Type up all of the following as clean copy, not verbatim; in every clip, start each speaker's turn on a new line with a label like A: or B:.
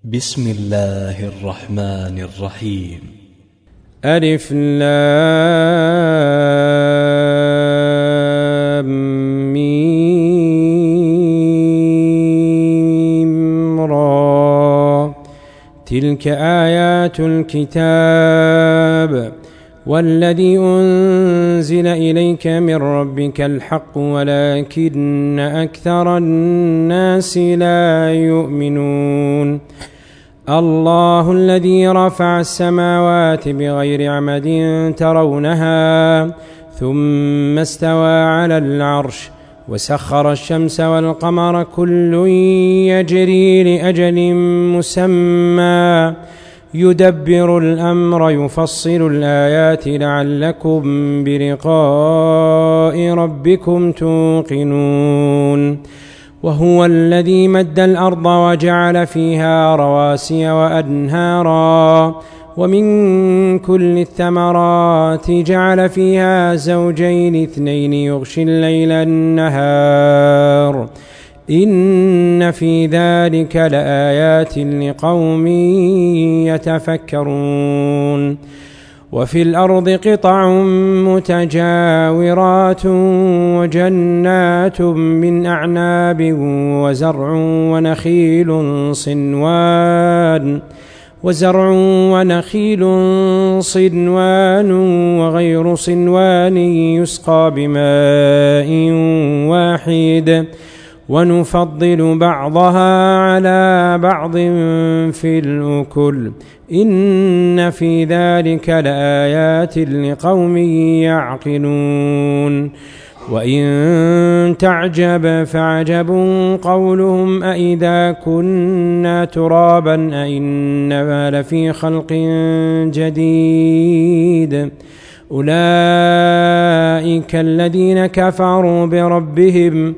A: بسم الله الرحمن الرحيم.
B: ألف لام ميم را، تلك آيات الكتاب والذي أنزل إليك من ربك الحق ولكن أكثر الناس لا يؤمنون. الله الذي رفع السماوات بغير عمد ترونها ثم استوى على العرش وسخر الشمس والقمر كل يجري لأجل مسمى يدبر الأمر يفصل الآيات لعلكم بلقاء ربكم توقنون. وهو الذي مد الأرض وجعل فيها رواسي وأنهارا ومن كل الثمرات جعل فيها زوجين اثنين يغشي الليل النهار إن في ذلك لآيات لقوم يتفكرون. وفي الأرض قطع متجاورات وجنات من أعناب وزرع ونخيل صنوان وغير صنوان يسقى بماء واحد ونفضل بعضها على بعض في الأكل إن في ذلك لآيات لقوم يعقلون. وإن تعجب فعجب قولهم أإذا كنا ترابا أإننا لفي خلق جديد أولئك الذين كفروا بربهم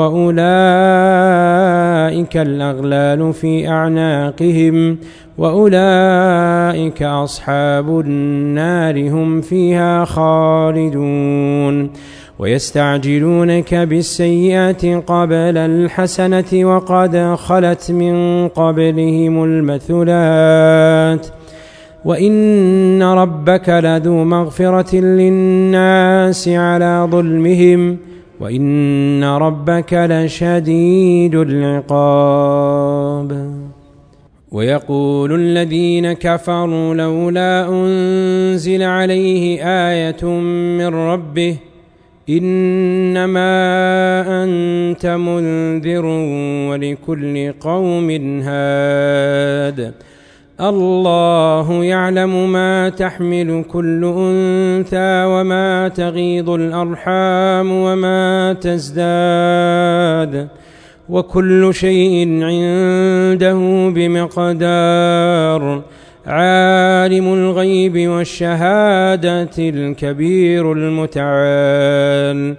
B: وأولئك الأغلال في أعناقهم وأولئك أصحاب النار هم فيها خالدون. ويستعجلونك بالسيئات قبل الحسنة وقد خلت من قبلهم المثلات وإن ربك لذو مغفرة للناس على ظلمهم وإن ربك لشديد العقاب. ويقول الذين كفروا لولا أنزل عليه آية من ربه إنما أنت منذر ولكل قوم هاد الله يعلم ما تحمل كل أنثى وما تغيض الأرحام وما تزداد وكل شيء عنده بمقدار. عالم الغيب والشهادة الكبير المتعال.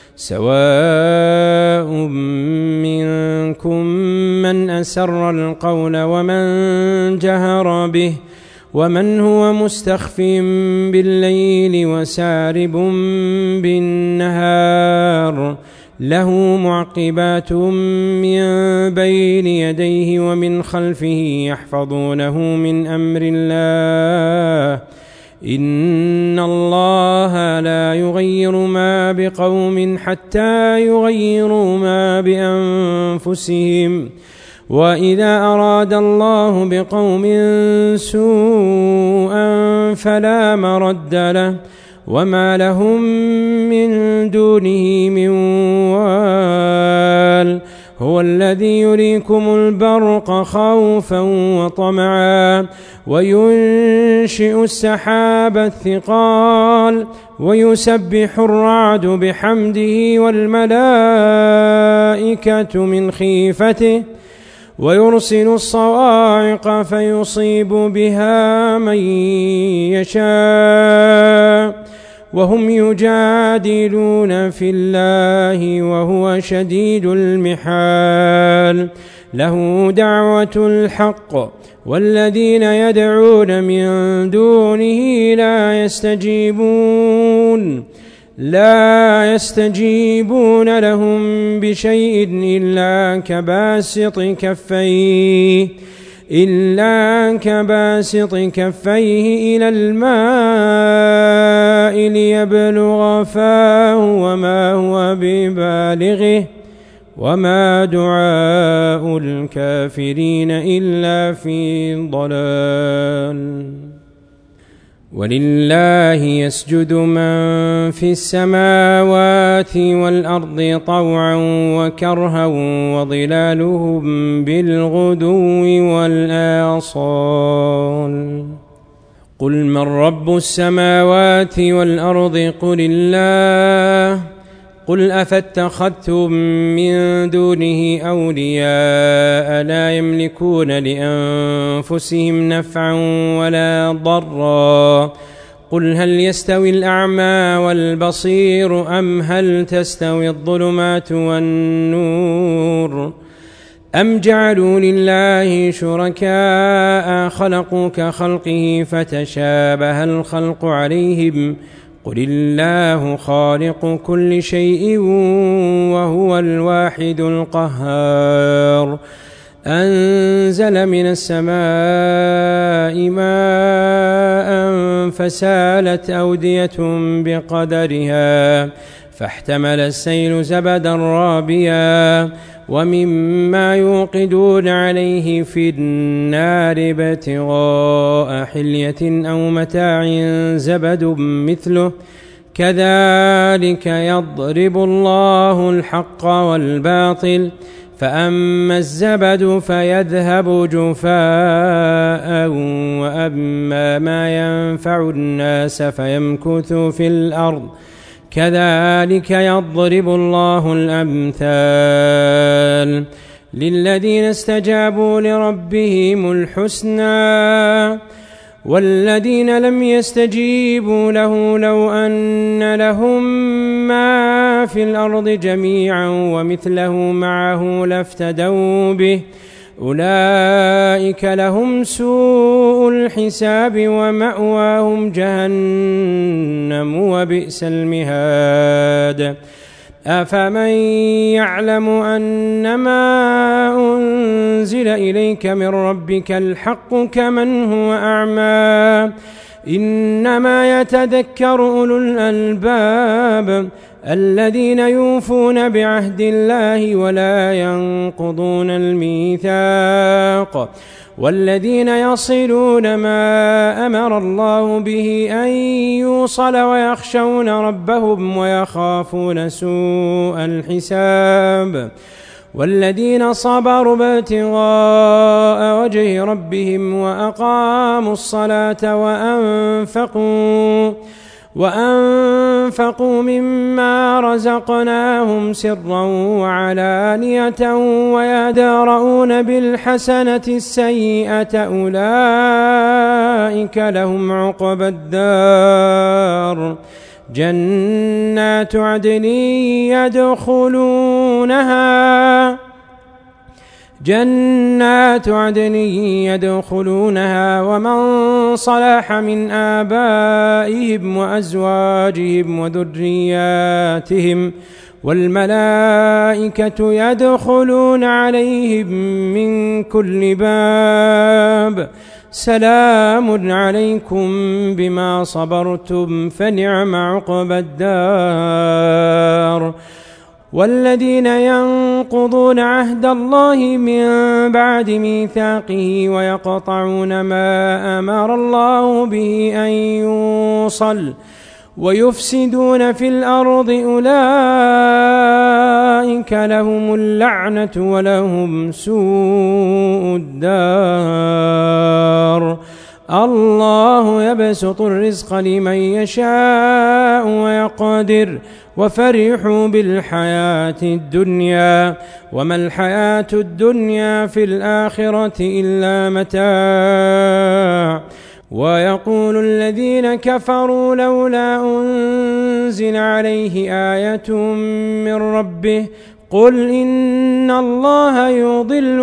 B: سواء منكم من أسر القول ومن جهر به ومن هو مستخف بالليل وسارب بالنهار له معقبات من بين يديه ومن خلفه يحفظونه من أمر الله إن الله لا يغير ما بقوم حتى يغيروا ما بأنفسهم وإذا أراد الله بقوم سوءا فلا مرد له وما لهم من دونه من وال. هو الذي يريكم البرق خوفا وطمعا وينشئ السحاب الثقال ويسبح الرعد بحمده والملائكة من خيفته ويرسل الصواعق فيصيب بها من يشاء وهم يجادلون في الله وهو شديد المحال. له دعوة الحق والذين يدعون من دونه لا يستجيبون لهم بشيء إلا كباسط كفيه إلا كباسط كفيه إلى الماء ليبلغ فاه وما هو ببالغه وما دعاء الكافرين إلا في ضلال. ولله يسجد من في السماوات والأرض طوعا وكرها وظلالهم بالغدو والآصال. قل من رب السماوات والأرض قل الله. قل أفاتخذتم من دونه أولياء لا يملكون لأنفسهم نفعا ولا ضرا. قل هل يستوي الأعمى والبصير أم هل تستوي الظلمات والنور أم جعلوا لله شركاء خلقوا كخلقه فتشابه الخلق عليهم قل الله خالق كل شيء وهو الواحد القهار. أنزل من السماء ماء فسالت أودية بقدرها فاحتمل السيل زبدا رابيا ومما يوقدون عليه في النار ابتغاء حلية أو متاع زبد مثله كذلك يضرب الله الحق والباطل فأما الزبد فيذهب جفاء وأما ما ينفع الناس فيمكث في الأرض كذلك يضرب الله الأمثال. للذين استجابوا لربهم الحسنى والذين لم يستجيبوا له لو أن لهم ما في الأرض جميعا ومثله معه لافتدوا به أولئك لهم سوء الحساب ومأواهم جهنم وبئس المهاد. أفمن يعلم أنما أنزل إليك من ربك الحق كمن هو أعمى إنما يتذكر أولو الألباب الذين يوفون بعهد الله ولا ينقضون الميثاق والذين يصلون ما أمر الله به أن يوصل ويخشون ربهم ويخافون سوء الحساب والذين صبروا ابتغاء وجه ربهم وأقاموا الصلاة وأنفقوا مما رزقناهم سرا وعلانية ويدارؤون بالحسنة السيئة أولئك لهم عقبى الدار جنات عدن يدخلونها ومن صلح من آبائهم وأزواجهم وذرياتهم والملائكة يدخلون عليهم من كل باب سلام عليكم بما صبرتم فنعم عقبى الدار. والذين ينقضون عهد الله من بعد ميثاقه ويقطعون ما أمر الله به أن يوصل ويفسدون في الأرض أولئك لهم اللعنة ولهم سوء الدار. الله يبسط الرزق لمن يشاء ويقدر وفرحوا بالحياة الدنيا وما الحياة الدنيا في الآخرة إلا متاع. ويقول الذين كفروا لولا أنزل عليه آية من ربه قل إن الله يضل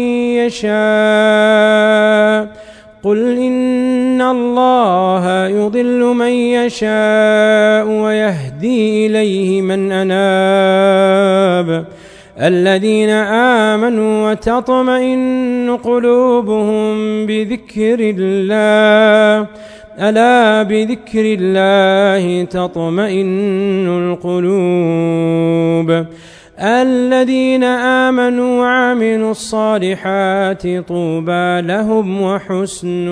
B: من يشاء ويهدي إليه من أناب الذين آمنوا وتطمئن قلوبهم بذكر الله ألا بذكر الله تطمئن القلوب الذين آمنوا وعملوا الصالحات طوبى لهم وحسن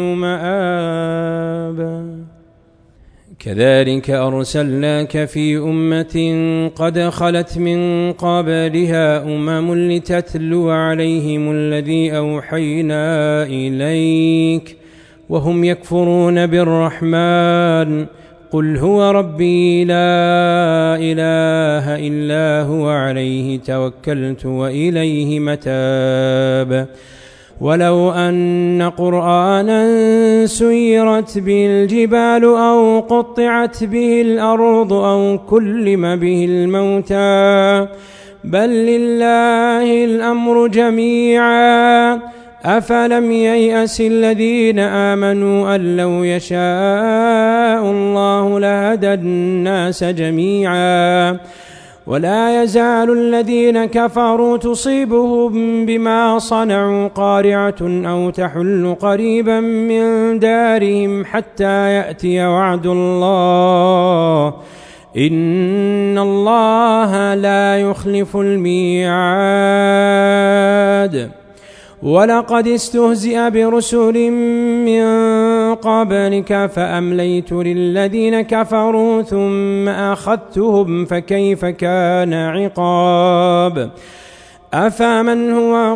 B: مآب. كذلك أرسلناك في أمة قد خلت من قبلها لتتلو عليهم الذي أوحينا إليك وهم يكفرون بالرحمن قل هو ربي لا إله إلا هو عليه توكلت وإليه متاب. ولو أن قرآنا سيرت به الجبال أو قطعت به الأرض أو كلم به الموتى بل لله الأمر جميعا أفلم ييأس الذين آمنوا أن لو يشاء الله لهدى الناس جميعا ولا يزال الذين كفروا تصيبهم بما صنعوا قارعة أو تحل قريبا من دارهم حتى يأتي وعد الله إن الله لا يخلف الميعاد. ولقد استهزئ برسل من قبلك فأمليت للذين كفروا ثم أخذتهم فكيف كان عقاب. أفمن هو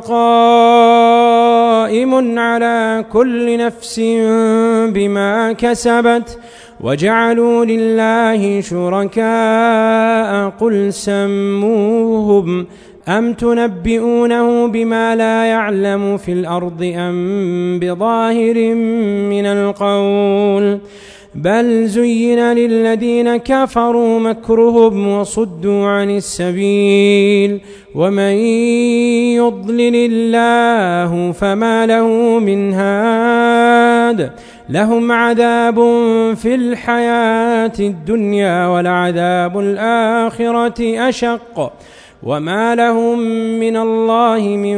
B: قائم على كل نفس بما كسبت وجعلوا لله شركاء قل سموهم أم تنبئونه بما لا يعلم في الأرض أم بظاهر من القول بل زين للذين كفروا مكرهم وصدوا عن السبيل ومن يضلل الله فما له من هاد لهم عذاب في الحياة الدنيا ولعذاب الآخرة أشق وما لهم من الله من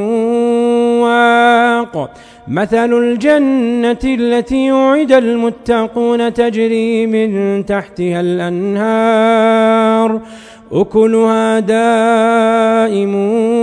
B: واق. مثل الجنة التي وعد المتقون تجري من تحتها الأنهار أكلها دائم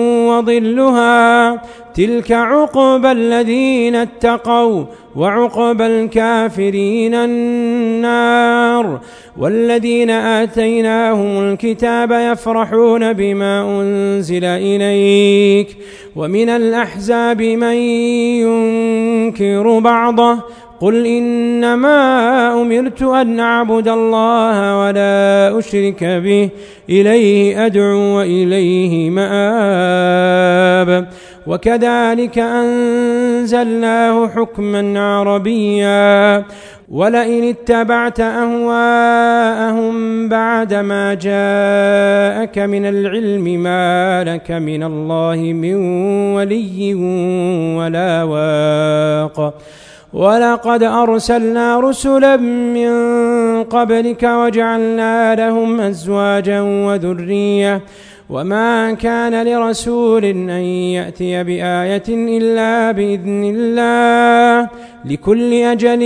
B: وظلها تلك عقبى الذين اتقوا وعقبى الكافرين النار. والذين آتيناهم الكتاب يفرحون بما أنزل إليك ومن الأحزاب من ينكر بعضه قل إنما أمرت أن أعبد الله ولا أشرك به إليه أدعو وإليه مآب. وكذلك أنزلناه حكما عربيا ولئن اتبعت أهواءهم بعدما جاءك من العلم ما لك من الله من ولي ولا واق. ولقد أرسلنا رسلا من قبلك وجعلنا لهم أزواجا وذرية وما كان لرسول أن يأتي بآية إلا بإذن الله لكل أجل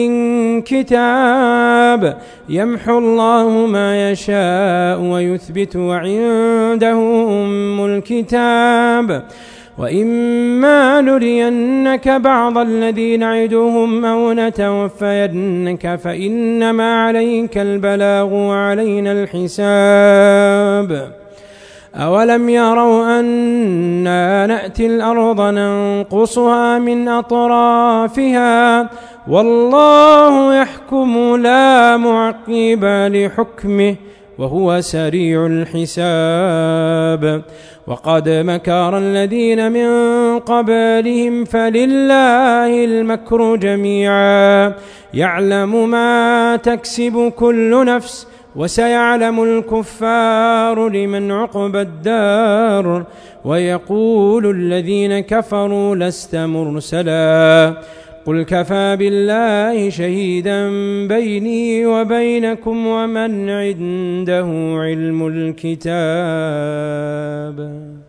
B: كتاب يمحو الله ما يشاء ويثبت وعنده أم الكتاب. وإما نرينك بعض الذي نعدهم أو نتوفينك فإنما عليك البلاغ وعلينا الحساب. أولم يروا أنا نأتي الأرض ننقصها من أطرافها والله يحكم لا معقب لحكمه وهو سريع الحساب. وقد مكر الذين من قبلهم فلله المكر جميعا يعلم ما تكسب كل نفس وسيعلم الكفار لمن عقبى الدار. ويقول الذين كفروا لست مرسلا قل كفى بالله شهيدا بيني وبينكم ومن عنده علم الكتاب.